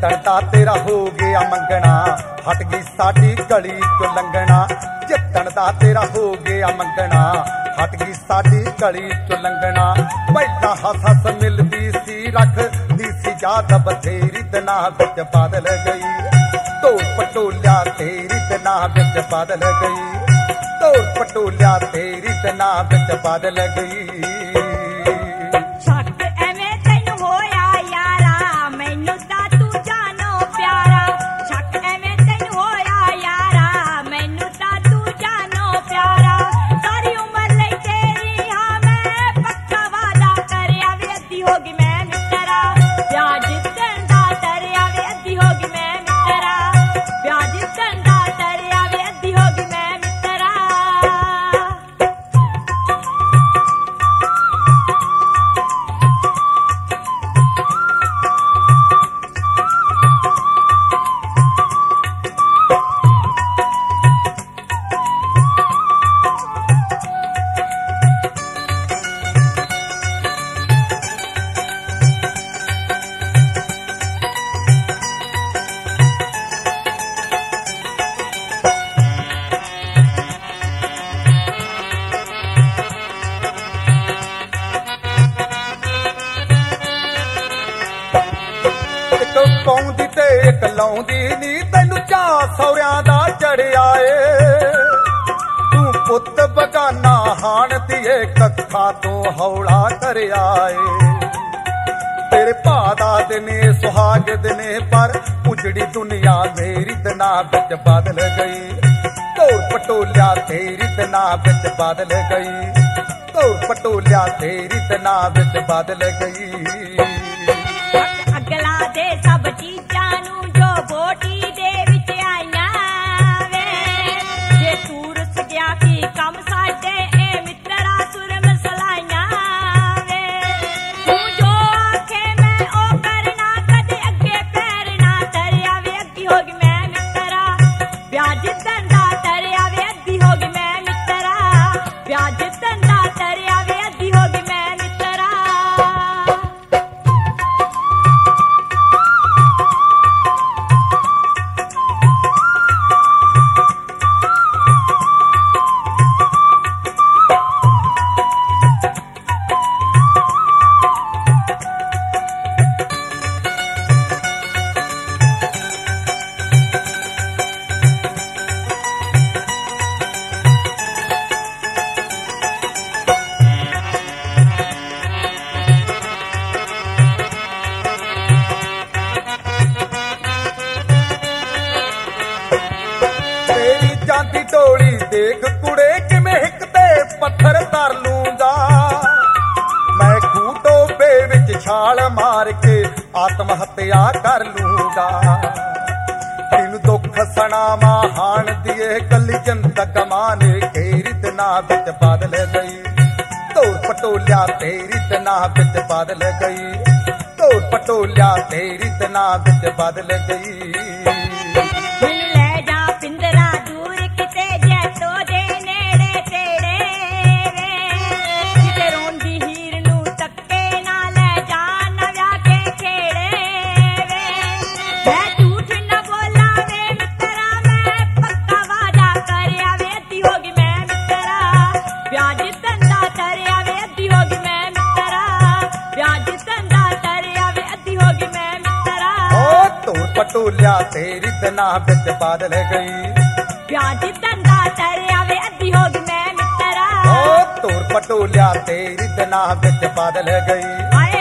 ਜਿੱਤਣ ਦਾ ਤੇਰਾ ਹੋ ਗਿਆ ਮੰਗਣਾ, ਹਟ ਗਈ ਸਾਡੀ ਗਲੀ ਚੋਂ ਲੰਘਣਾ। ਜਿੱਤਣ ਦਾ ਤੇਰਾ ਹੋ ਗਿਆ ਮੰਗਣਾ, ਹਟ ਗਈ ਸਾਡੀ ਗਲੀ ਚੋਂ ਲੰਘਣਾ। ਪਹਿਲਾਂ ਹੱਸ ਹੱਸ ਮਿਲਦੀ ਸੀ, ਰੱਖਦੀ ਸੀ ਯਾਦ ਬਥੇਰੀ, ਦਿਨਾਂ ਵਿੱਚ ਬਦਲ ਗਈ। ਢੋਲ ਪਟੋਲਿਆ ਤੇਰੀ ਦਿਨਾਂ ਵਿੱਚ ਬਦਲ ਗਈ। ਢੋਲ ਪਟੋਲਿਆ ਤੇਰੀ ਦਿਨਾਂ ਵਿੱਚ ਬਦਲ ਗਈ। ਪਾਉਂਦੀ ਤੇ ਇੱਕ ਲਾਉਂਦੀ ਨੀ, ਤੈਨੂੰ ਚਾਅ ਸਹੁਰਿਆਂ ਦਾ ਚੜਿਆ ਏ। ਤੂੰ ਪੁੱਤ ਬਗਾਨਾ ਹਾਣਦੀ ਏ, ਕੱਖਾਂ ਤੋਂ ਹੌਲਾ ਕਰਿਆ ਏ। ਤੇਰੇ ਭਾ ਦਾ ਦਿਨੇ ਸੁਹਾਗ ਦਿਨੇ, ਪਰ ਉਜੜੀ ਦੁਨੀਆ ਮੇਰੀ ਦਿਨਾਂ ਵਿੱਚ ਬਦਲ ਗਈ। ਢੋਲ ਪਟੋਲਿਆ ਤੇਰੀ ਦਿਨਾਂ ਵਿੱਚ ਬਦਲ ਗਈ। ਢੋਲ ਪਟੋਲਿਆ ਤੇਰੀ ਦਿਨਾਂ ਵਿੱਚ ਬਦਲ ਗਈ। ਅਗਲਾ ਦੇ ਸਭ ਚੀਜ਼ਾਂ ਨੂੰ ਜੋ ਬੋਟੀ ਦੇ ਵਿੱਚ ਆਈਆਂ ਵੇ, ਜੇ ਤੂੰ ਰੁੱਸ ਗਿਆ ਕੀ ਕੰਮ ਸਾਡੇ ਇਹ ਮਿੱਤਰਾ ਸੁਰਮ ਸਲਾਈਆਂ ਵੇ। ਤੂੰ ਜੋ ਆਖੇ ਮੈਂ ਉਹ ਕਰਨਾ, ਕਦੇ ਅੱਗੇ ਪੈਰ ਨਾ ਧਰਿਆ ਵੇ। ਅੱਧੀ ਹੋ ਗਈ ਮੈਂ ਮਿੱਤਰਾ, ਵਿਆਜ ਧੰਦਾ ਧਰਿਆ ਵੇ। ਅੱਧੀ ਹੋ ਗਈ ਮੈਂ ਮਿੱਤਰਾ, ਵਿਆਜ ਧੰਦਾ ਧਰਿਆ ਵੇ। ਅੱਧੀ ਹੋ ਗਈ ਮੈਂ ਮਿੱਤਰਾ। ਜਾਂਦੀ ਢੋਲੀ ਦੇਖ ਕੁੜੇ, ਕਿਵੇਂ ਹਿੱਕ ਤੇ ਪੱਥਰ ਧਰ ਲੂੰਗਾ ਮੈਂ। ਖੂਹ ਟੋਬੇ ਵਿੱਚ ਛਾਲ ਮਾਰ ਕੇ ਆਤਮ ਹੱਤਿਆ ਕਰ ਲੂੰਗਾ। ਤੈਨੂੰ ਦੁੱਖ ਸੁਣਾਵਾਂ ਹਾਣ ਦੀਏ, ਕੱਲੀ ਜਿੰਦਗ ਮਾਨੇ ਤੇਰੀ ਦਿਨਾਂ ਵਿੱਚ ਬਦਲ ਗਈ। ਢੋਲ ਪਟੋਲਿਆ ਤੇਰੀ ਦਿਨਾਂ ਵਿੱਚ ਬਦਲ ਗਈ। ਢੋਲ ਪਟੋਲਿਆ ਤੇਰੀ ਦਿਨਾਂ ਵਿੱਚ ਬਦਲ ਗਈ। ਪਟੋਲਿਆ ਤੇਰੀ ਦਿਨਾਂ ਵਿੱਚ ਬਦਲ ਗਈ। ਵਿਆਜ ਧੰਦਾ ਧਰਿਆ ਵੇ। ਅੱਧੀ ਹੋ ਗਈ ਮੈਂ ਮਿੱਤਰਾ। ਢੋਲ ਪਟੋਲਿਆ ਤੇਰੀ ਦਿਨਾਂ ਵਿੱਚ ਬਦਲ ਗਈ।